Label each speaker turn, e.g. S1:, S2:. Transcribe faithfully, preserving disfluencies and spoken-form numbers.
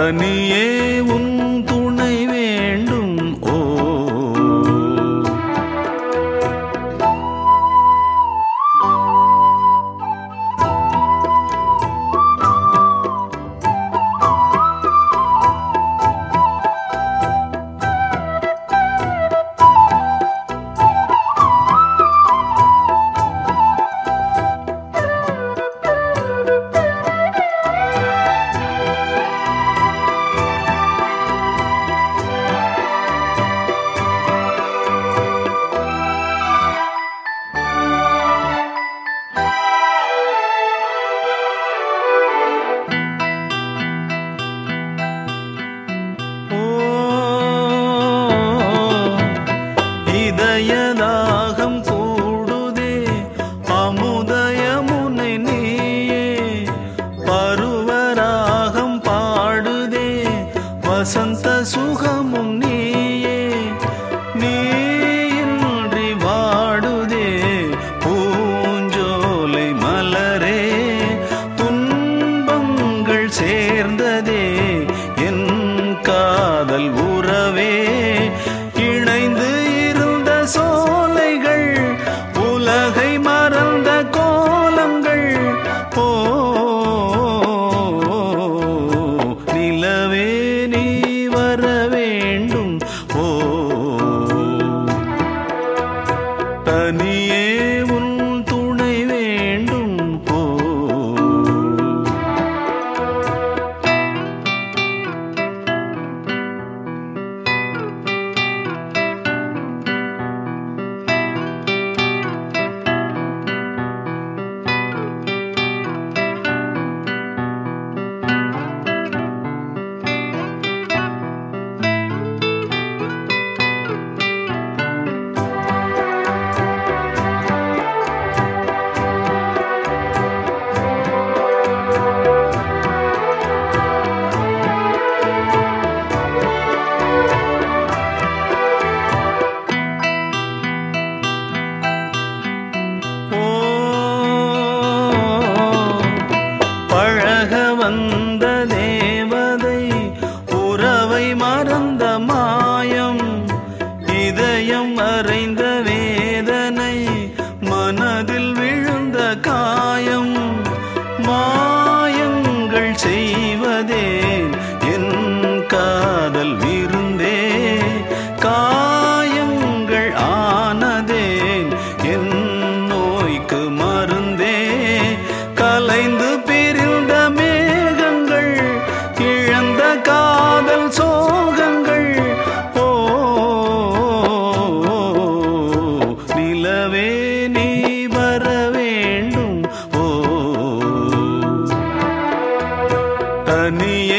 S1: தனியே உன் துணை வேண்டும். ஓ இதயதாகம் கூடுதே அமுதயமுனை நீயே, பருவராகம் பாடுதே வசந்த சுகமும் நீயே. நீயின்றி வாடுதே பூஞ்சோலை மலரே, துன்பங்கள் சேர்ந்ததே என் காதல் உறவே. இணைந்து இருந்த சோலைகள் உலகை மறந்த கோலங்கள். ஓ நிலவே நீ வர வேண்டும். ஓ தனியே உன் துணை வேண்டும். ஓ வந்த தேவதை உறவை மறந்த மாயம், இதயம் மறைந்த வேதனை மனதில் விழுந்த காயம். மாயங்கள் செய்வதே என் காதல் விருந்தே, காயங்கள் ஆனதேன் என் நோய்க்கு மருந்தே. கலைந்து பிரிந்த மேகங்கள் இழந்த காதல் சோகங்கள். ஓ நிலவே நீ வர வேண்டும். ஓ தனியே